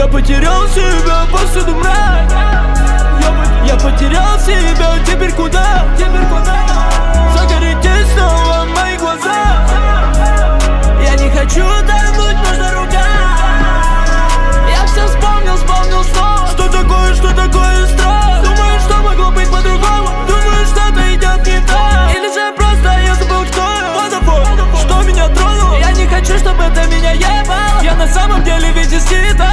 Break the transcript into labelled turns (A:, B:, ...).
A: Я потерял себя, повсюду мрак. Я потерял себя, теперь куда? Загоритесь снова мои глаза. Я не хочу тонуть, нужно рука. Я все вспомнил снова. Что такое страх? Думаю, что могло быть по-другому. Думаю, что-то идет не так. Или же просто я забыл, кто я. Водопой, что меня тронуло. Я не хочу, чтобы это меня ебало. Я на самом деле ведь из Кита.